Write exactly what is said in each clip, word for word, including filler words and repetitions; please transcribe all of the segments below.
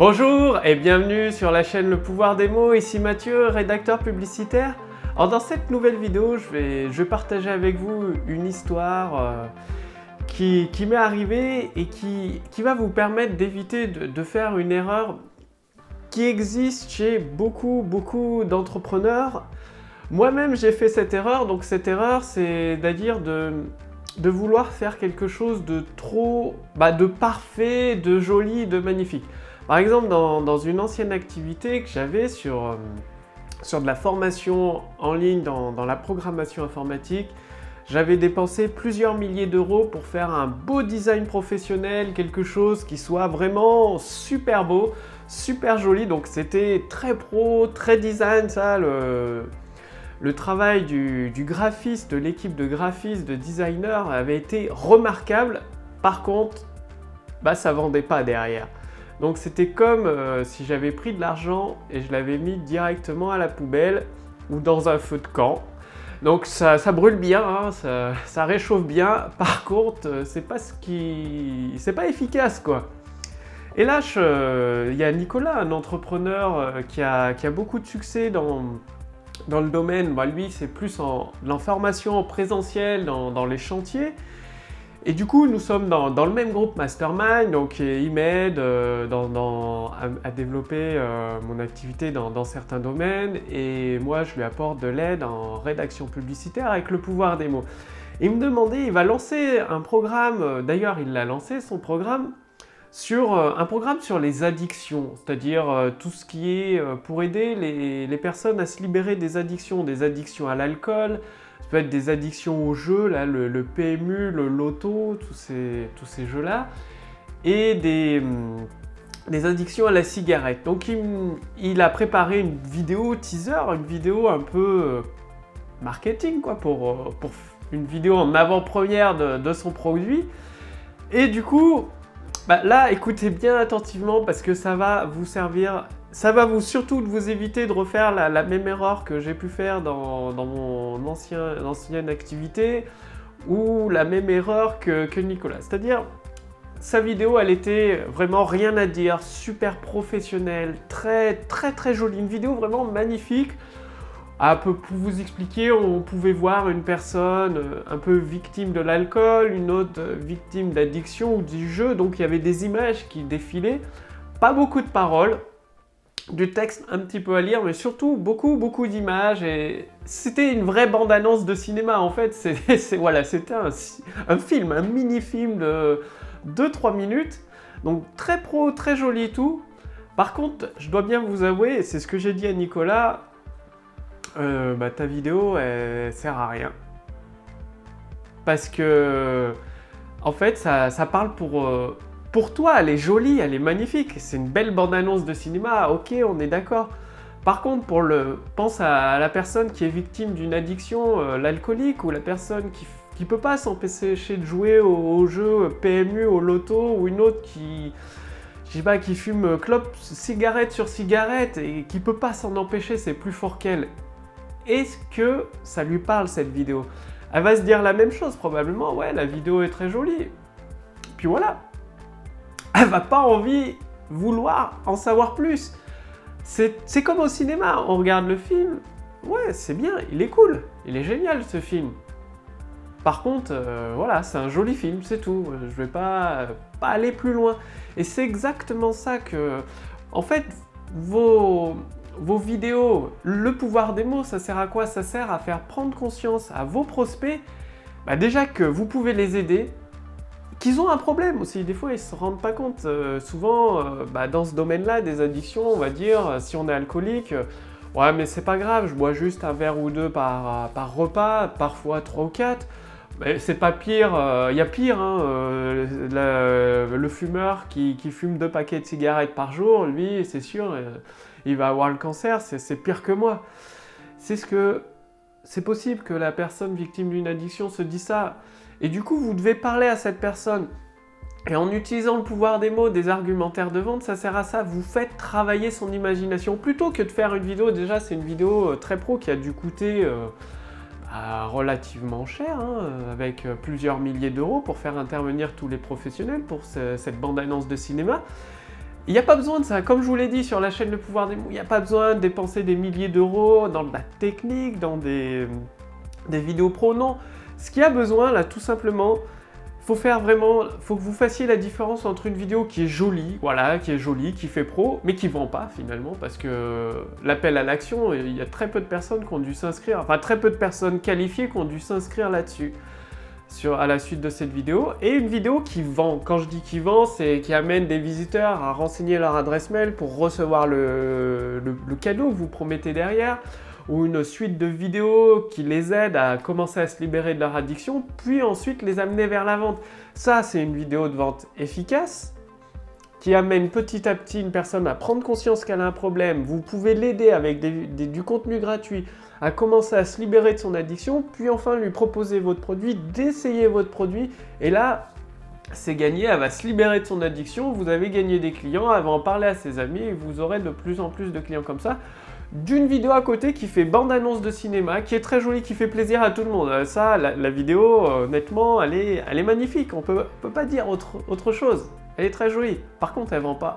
Bonjour et bienvenue sur la chaîne Le Pouvoir des mots, ici Mathieu, rédacteur publicitaire. Alors dans cette nouvelle vidéo, je vais, je vais partager avec vous une histoire euh, qui, qui m'est arrivée et qui, qui va vous permettre d'éviter de, de faire une erreur qui existe chez beaucoup, beaucoup d'entrepreneurs. Moi-même, j'ai fait cette erreur, donc cette erreur, c'est-à-dire de, de vouloir faire quelque chose de trop, bah, de parfait, de joli, de magnifique. Par exemple, dans, dans une ancienne activité que j'avais sur, euh, sur de la formation en ligne dans, dans la programmation informatique, j'avais dépensé plusieurs milliers d'euros pour faire un beau design professionnel, quelque chose qui soit vraiment super beau, super joli. Donc c'était très pro, très design, ça, le, le travail du, du graphiste, de l'équipe de graphistes, de designers avait été remarquable. Par contre, bah, ça vendait pas derrière. Donc c'était comme euh, si j'avais pris de l'argent et je l'avais mis directement à la poubelle ou dans un feu de camp. Donc ça, ça brûle bien, hein, ça, ça réchauffe bien. Par contre, euh, c'est pas ce qui, c'est pas efficace quoi. Et là, il euh, y a Nicolas, un entrepreneur euh, qui, a, qui a beaucoup de succès dans, dans le domaine. Bah, lui, c'est plus en l'information en présentiel dans, dans les chantiers. Et du coup, nous sommes dans, dans le même groupe Mastermind, donc il m'aide euh, dans, dans, à, à développer euh, mon activité dans, dans certains domaines et moi, je lui apporte de l'aide en rédaction publicitaire avec le pouvoir des mots. Il me demandait, il va lancer un programme, d'ailleurs il l'a lancé, son programme, sur euh, un programme sur les addictions, c'est-à-dire euh, tout ce qui est euh, pour aider les, les personnes à se libérer des addictions, des addictions à l'alcool, ça peut être des addictions aux jeux, là, le, le P M U, le loto, tous ces, tous ces jeux-là, et des, hum, des addictions à la cigarette. Donc il, il a préparé une vidéo teaser, une vidéo un peu marketing, quoi, pour, pour une vidéo en avant-première de, de son produit. Et du coup, bah, là, écoutez bien attentivement parce que ça va vous servir. Ça va vous surtout vous éviter de refaire la, la même erreur que j'ai pu faire dans, dans mon ancien, ancienne activité ou la même erreur que, que Nicolas. C'est-à-dire, sa vidéo, elle était vraiment rien à dire, super professionnelle, très très très jolie, une vidéo vraiment magnifique. Ah, pour vous expliquer, on pouvait voir une personne un peu victime de l'alcool, une autre victime d'addiction ou du jeu, donc il y avait des images qui défilaient, pas beaucoup de paroles, du texte un petit peu à lire, mais surtout beaucoup, beaucoup d'images. Et c'était une vraie bande-annonce de cinéma, en fait. C'est, c'est, voilà, c'était un, un film, un mini-film de deux trois minutes. Donc très pro, très joli et tout. Par contre, je dois bien vous avouer, et c'est ce que j'ai dit à Nicolas, euh, bah, ta vidéo, elle sert à rien. Parce que, en fait, ça, ça parle pour... Euh, Pour toi, elle est jolie, elle est magnifique, c'est une belle bande-annonce de cinéma, ok, on est d'accord. Par contre, pour le, pense à la personne qui est victime d'une addiction, euh, l'alcoolique, ou la personne qui ne peut pas s'empêcher de jouer au, au jeu P M U, au loto, ou une autre qui, je sais pas, qui fume clope, cigarette sur cigarette, et qui ne peut pas s'en empêcher, c'est plus fort qu'elle. Est-ce que ça lui parle, cette vidéo? Elle va se dire la même chose, probablement, ouais, la vidéo est très jolie. Puis voilà. Elle va pas envie vouloir en savoir plus. C'est, c'est comme au cinéma, on regarde le film, ouais, c'est bien, il est cool, il est génial ce film. Par contre, euh, voilà, c'est un joli film, c'est tout. Je vais pas, pas aller plus loin. Et c'est exactement ça que... En fait, vos, vos vidéos, le pouvoir des mots, ça sert à quoi? Ça sert à faire prendre conscience à vos prospects, bah déjà que vous pouvez les aider, qu'ils ont un problème aussi, des fois ils ne se rendent pas compte. Euh, souvent, euh, bah, dans ce domaine-là, des addictions, on va dire, si on est alcoolique, euh, ouais mais c'est pas grave, je bois juste un verre ou deux par, par repas, parfois trois ou quatre, mais c'est pas pire, il euh, y a pire, hein, euh, le, le fumeur qui, qui fume deux paquets de cigarettes par jour, lui, c'est sûr, euh, il va avoir le cancer, c'est, c'est pire que moi. C'est ce que... C'est possible que la personne victime d'une addiction se dise ça. Et du coup, vous devez parler à cette personne. Et en utilisant le pouvoir des mots, des argumentaires de vente, ça sert à ça. Vous faites travailler son imagination. Plutôt que de faire une vidéo, déjà c'est une vidéo très pro qui a dû coûter euh, relativement cher, hein, avec plusieurs milliers d'euros pour faire intervenir tous les professionnels pour ce, cette bande-annonce de cinéma. Il n'y a pas besoin de ça, comme je vous l'ai dit sur la chaîne Le Pouvoir des mots, il n'y a pas besoin de dépenser des milliers d'euros dans de la technique, dans des, des vidéos pro, non. Ce qu'il y a besoin là, tout simplement, faut faire vraiment, faut que vous fassiez la différence entre une vidéo qui est jolie, voilà, qui est jolie, qui fait pro, mais qui vend pas finalement, parce que l'appel à l'action, il y a très peu de personnes qui ont dû s'inscrire, enfin très peu de personnes qualifiées qui ont dû s'inscrire là-dessus. Sur, à la suite de cette vidéo, et une vidéo qui vend. Quand je dis qui vend, c'est qui amène des visiteurs à renseigner leur adresse mail pour recevoir le, le, le cadeau que vous promettez derrière, ou une suite de vidéos qui les aident à commencer à se libérer de leur addiction, puis ensuite les amener vers la vente. Ça, c'est une vidéo de vente efficace, qui amène petit à petit une personne à prendre conscience qu'elle a un problème. Vous pouvez l'aider avec des, des, du contenu gratuit à commencer à se libérer de son addiction, puis enfin lui proposer votre produit, d'essayer votre produit, et là, c'est gagné, elle va se libérer de son addiction, vous avez gagné des clients, elle va en parler à ses amis, et vous aurez de plus en plus de clients comme ça. D'une vidéo à côté qui fait bande-annonce de cinéma, qui est très jolie, qui fait plaisir à tout le monde. Ça, la, la vidéo, honnêtement, elle est, elle est magnifique, on peut, on peut pas dire autre, autre chose. Elle est très jolie, par contre elle vend pas.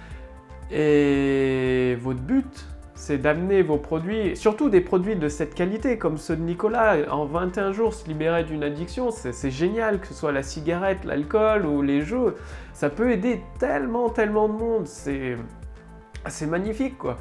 Et votre but, c'est d'amener vos produits, surtout des produits de cette qualité, comme ceux de Nicolas, en vingt et un jours se libérer d'une addiction, c'est génial, que ce soit la cigarette, l'alcool ou les jeux, ça peut aider tellement, tellement de monde, c'est magnifique quoi.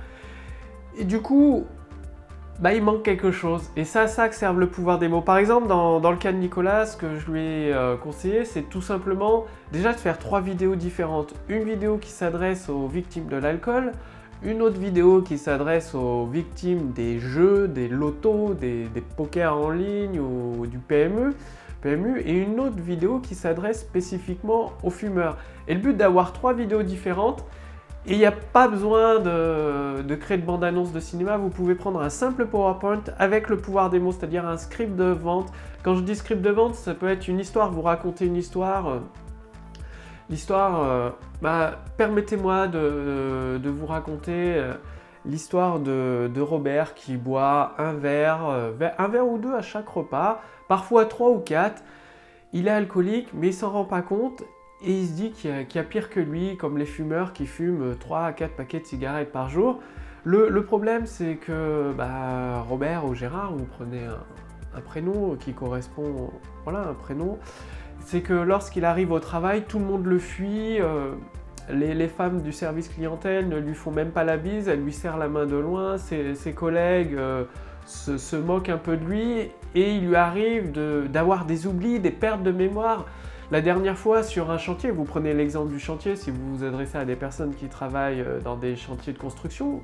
Et du coup, bah, il manque quelque chose, et c'est à ça que serve le pouvoir des mots. Par exemple, dans, dans le cas de Nicolas, ce que je lui ai euh, conseillé, c'est tout simplement déjà de faire trois vidéos différentes. Une vidéo qui s'adresse aux victimes de l'alcool, une autre vidéo qui s'adresse aux victimes des jeux, des lotos, des, des pokers en ligne ou du P M E, P M U, et une autre vidéo qui s'adresse spécifiquement aux fumeurs. Et le but d'avoir trois vidéos différentes, et il n'y a pas besoin de, de créer de bande-annonce de cinéma, vous pouvez prendre un simple PowerPoint avec le pouvoir des mots, c'est-à-dire un script de vente. Quand je dis script de vente, ça peut être une histoire, vous racontez une histoire. Euh, L'histoire, euh, bah, permettez-moi de, de vous raconter euh, l'histoire de, de Robert qui boit un verre, euh, un verre ou deux à chaque repas, parfois trois ou quatre. Il est alcoolique, mais il ne s'en rend pas compte et il se dit qu'il y, qu y a pire que lui, comme les fumeurs qui fument trois à quatre paquets de cigarettes par jour. Le, le problème, c'est que bah, Robert ou Gérard, vous prenez un, un prénom qui correspond, voilà, un prénom. C'est que lorsqu'il arrive au travail, tout le monde le fuit, euh, les, les femmes du service clientèle ne lui font même pas la bise, elles lui serrent la main de loin, ses, ses collègues euh, se, se moquent un peu de lui et il lui arrive d'avoir de, des oublis, des pertes de mémoire. La dernière fois sur un chantier, vous prenez l'exemple du chantier si vous vous adressez à des personnes qui travaillent dans des chantiers de construction.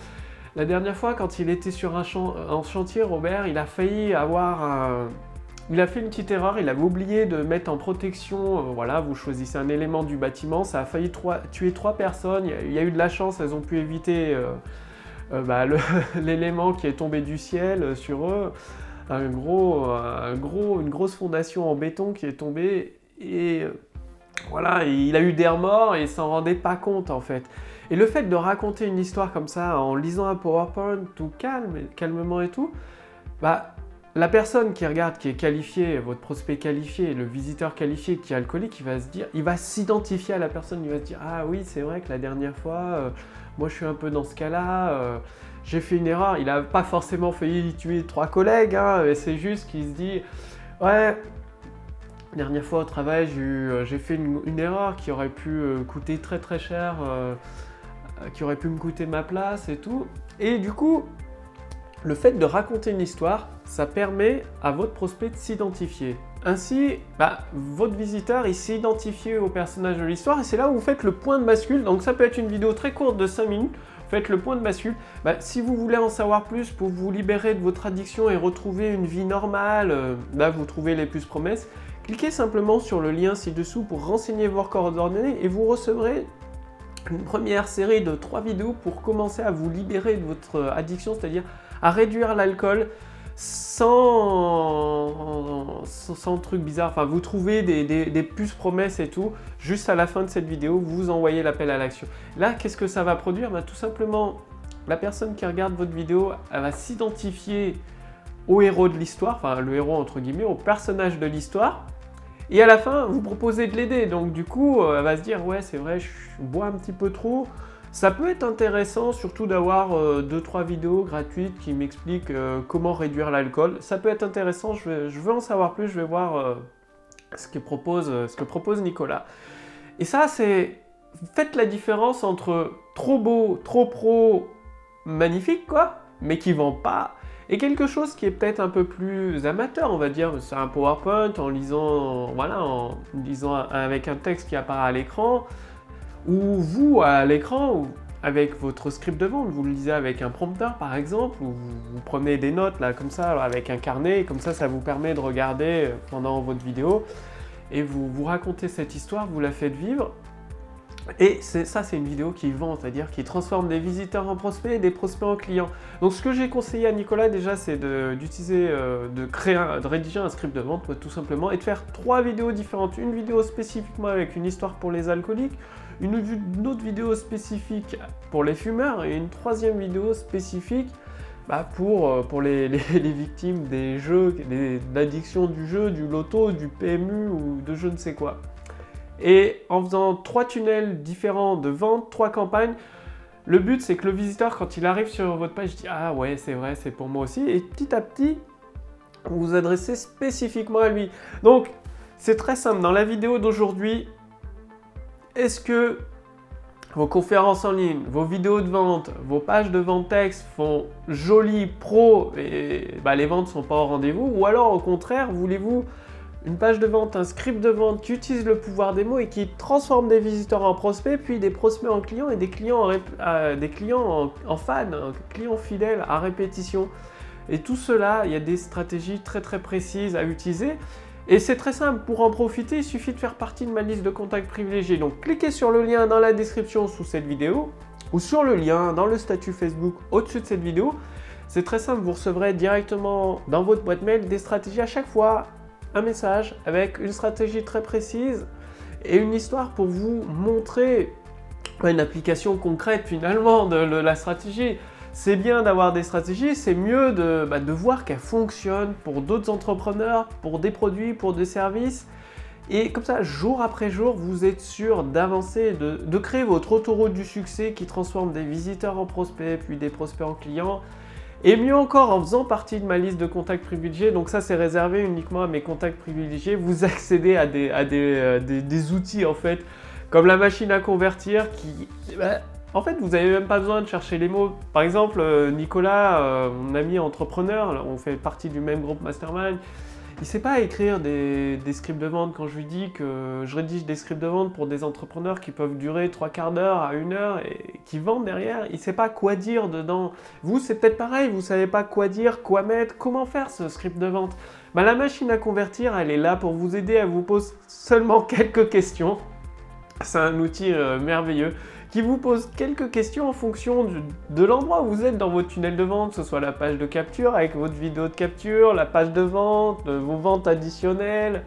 La dernière fois quand il était sur un, chan un chantier, Robert, il a failli avoir un... Il a fait une petite erreur, il avait oublié de mettre en protection, euh, voilà, vous choisissez un élément du bâtiment, ça a failli trois, tuer trois personnes, il y, a, il y a eu de la chance, elles ont pu éviter euh, euh, bah, l'élément qui est tombé du ciel euh, sur eux, un gros, un gros, une grosse fondation en béton qui est tombée, et euh, voilà, et il a eu des remords et il s'en rendait pas compte en fait. Et le fait de raconter une histoire comme ça en lisant un PowerPoint tout calme, calmement et tout, bah, la personne qui regarde, qui est qualifiée, votre prospect qualifié, le visiteur qualifié qui est alcoolique, il va se dire, il va s'identifier à la personne, il va se dire « Ah oui, c'est vrai que la dernière fois, euh, moi je suis un peu dans ce cas-là, euh, j'ai fait une erreur. » Il n'a pas forcément failli tuer trois collègues, hein, c'est juste qu'il se dit « Ouais, la dernière fois au travail, j'ai euh, fait une, une erreur qui aurait pu euh, coûter très très cher, euh, qui aurait pu me coûter ma place et tout. » Et du coup, le fait de raconter une histoire, ça permet à votre prospect de s'identifier. Ainsi, bah, votre visiteur, il s'est identifié au personnage de l'histoire et c'est là où vous faites le point de bascule. Donc ça peut être une vidéo très courte de cinq minutes, vous faites le point de bascule. Bah, si vous voulez en savoir plus pour vous libérer de votre addiction et retrouver une vie normale, euh, là vous trouvez les plus promesses, cliquez simplement sur le lien ci-dessous pour renseigner vos coordonnées et vous recevrez une première série de trois vidéos pour commencer à vous libérer de votre addiction, c'est-à-dire à réduire l'alcool sans, sans, sans truc bizarre. Enfin, vous trouvez des, des, des puces promesses et tout. Juste à la fin de cette vidéo, vous envoyez l'appel à l'action. Là, qu'est-ce que ça va produire? Bah, tout simplement, la personne qui regarde votre vidéo, elle va s'identifier au héros de l'histoire, enfin le héros entre guillemets, au personnage de l'histoire. Et à la fin, vous proposez de l'aider. Donc du coup, elle va se dire, ouais, c'est vrai, je bois un petit peu trop. Ça peut être intéressant, surtout d'avoir euh, deux trois vidéos gratuites qui m'expliquent euh, comment réduire l'alcool. Ça peut être intéressant, je, vais, je veux en savoir plus, je vais voir euh, ce, que propose, euh, ce que propose Nicolas. Et ça, c'est... Faites la différence entre trop beau, trop pro, magnifique, quoi, mais qui vend pas, et quelque chose qui est peut-être un peu plus amateur, on va dire, c'est un PowerPoint en lisant, voilà, en lisant avec un texte qui apparaît à l'écran, ou vous à l'écran, ou avec votre script de vente, vous le lisez avec un prompteur par exemple, ou vous, vous prenez des notes là comme ça avec un carnet, et comme ça ça vous permet de regarder pendant votre vidéo, et vous, vous racontez cette histoire, vous la faites vivre. Et ça, c'est une vidéo qui vend, c'est-à-dire qui transforme des visiteurs en prospects et des prospects en clients. Donc ce que j'ai conseillé à Nicolas déjà, c'est d'utiliser, de, euh, de créer, un, de rédiger un script de vente, tout simplement, et de faire trois vidéos différentes. Une vidéo spécifiquement avec une histoire pour les alcooliques, une, une autre vidéo spécifique pour les fumeurs, et une troisième vidéo spécifique bah, pour, pour les, les, les victimes des jeux, des, de l'addiction du jeu, du loto, du P M U ou de je ne sais quoi. Et en faisant trois tunnels différents de vente, trois campagnes, le but c'est que le visiteur, quand il arrive sur votre page, dit « Ah ouais, c'est vrai, c'est pour moi aussi ». Et petit à petit, vous vous adressez spécifiquement à lui. Donc, c'est très simple. Dans la vidéo d'aujourd'hui, est-ce que vos conférences en ligne, vos vidéos de vente, vos pages de vente texte font joli, pro, et bah, les ventes ne sont pas au rendez-vous? Ou alors, au contraire, voulez-vous une page de vente, un script de vente qui utilise le pouvoir des mots et qui transforme des visiteurs en prospects, puis des prospects en clients et des clients en, euh, des clients en, en fans, en clients fidèles à répétition. Et tout cela, il y a des stratégies très très précises à utiliser. Et c'est très simple, pour en profiter, il suffit de faire partie de ma liste de contacts privilégiés. Donc cliquez sur le lien dans la description sous cette vidéo, ou sur le lien dans le statut Facebook au-dessus de cette vidéo. C'est très simple, vous recevrez directement dans votre boîte mail des stratégies à chaque fois, un message avec une stratégie très précise et une histoire pour vous montrer une application concrète finalement de, de la stratégie. C'est bien d'avoir des stratégies, c'est mieux de, bah, de voir qu'elles fonctionnent pour d'autres entrepreneurs, pour des produits, pour des services. Et comme ça, jour après jour, vous êtes sûr d'avancer, de, de créer votre autoroute du succès qui transforme des visiteurs en prospects, puis des prospects en clients. Et mieux encore, en faisant partie de ma liste de contacts privilégiés, donc ça c'est réservé uniquement à mes contacts privilégiés, vous accédez à des, à des, euh, des, des outils en fait, comme la machine à convertir qui... Bah, en fait, vous n'avez même pas besoin de chercher les mots. Par exemple, euh, Nicolas, euh, mon ami entrepreneur, on fait partie du même groupe Mastermind, il ne sait pas écrire des, des scripts de vente. Quand je lui dis que je rédige des scripts de vente pour des entrepreneurs qui peuvent durer trois quarts d'heure à une heure et qui vendent derrière, il ne sait pas quoi dire dedans. Vous, c'est peut-être pareil, vous ne savez pas quoi dire, quoi mettre, comment faire ce script de vente. Ben, la machine à convertir, elle est là pour vous aider, elle vous pose seulement quelques questions. C'est un outil euh, merveilleux qui vous pose quelques questions en fonction du, de l'endroit où vous êtes dans votre tunnel de vente, que ce soit la page de capture avec votre vidéo de capture, la page de vente, vos ventes additionnelles.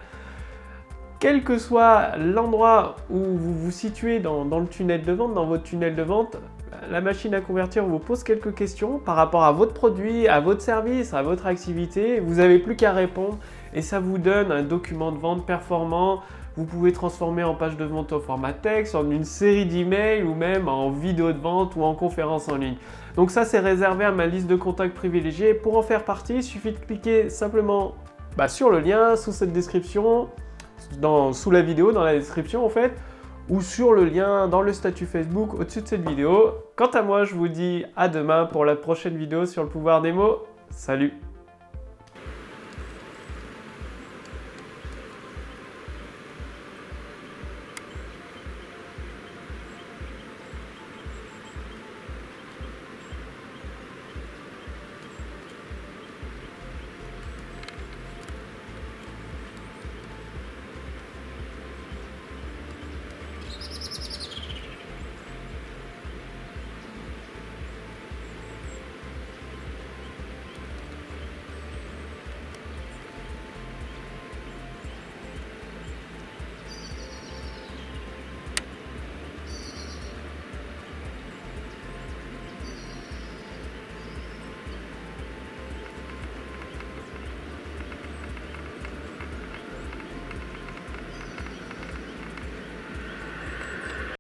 Quel que soit l'endroit où vous vous situez dans, dans le tunnel de vente, dans votre tunnel de vente, la machine à convertir vous pose quelques questions par rapport à votre produit, à votre service, à votre activité. Vous n'avez plus qu'à répondre et ça vous donne un document de vente performant. Vous pouvez transformer en page de vente au format texte, en une série d'emails ou même en vidéo de vente ou en conférence en ligne. Donc ça, c'est réservé à ma liste de contacts privilégiés. Pour en faire partie, il suffit de cliquer simplement bah, sur le lien sous cette description, dans, sous la vidéo, dans la description en fait, ou sur le lien dans le statut Facebook au-dessus de cette vidéo. Quant à moi, je vous dis à demain pour la prochaine vidéo sur le pouvoir des mots. Salut!